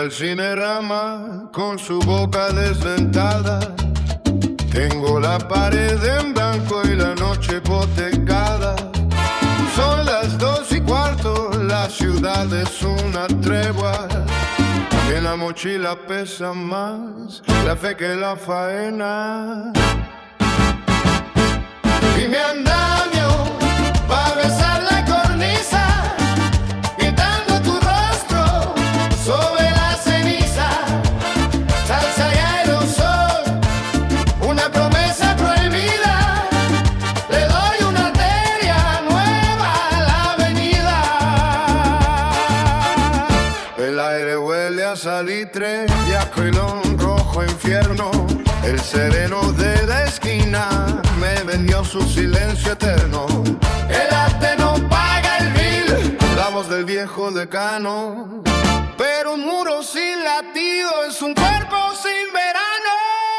al cinerama con su boca desdentada. Tengo la pared en blanco y la noche hipotecada. Son las 2:15, la ciudad es una tregua. En la mochila pesa más la fe que la faena. Y mi andamio va a besar la cornisa, pintando tu rostro sobre la ceniza. Salsa y aerosol, una promesa prohibida. Le doy una arteria nueva a la avenida. El aire huele a salitre y a crilón rojo infierno. El sereno de la esquina me vendió su silencio eterno. El arte no paga el bill, la voz del viejo decano. Pero un muro sin latido es un cuerpo sin verano.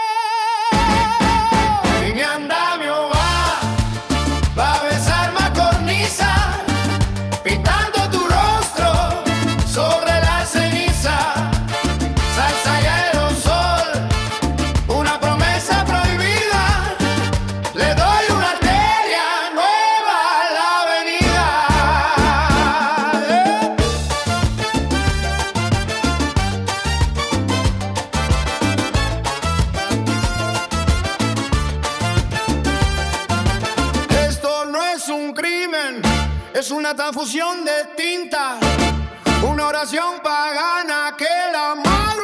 Y mi andamio va a besar más cornisa, pintando tu rostro sobre la ceniza. Salsa y aerosol, una promesa prohibida. Le doy una arteria nueva a la avenida. Esto no es un crimen, es una transfusión de tinta, una oración pagana que la madre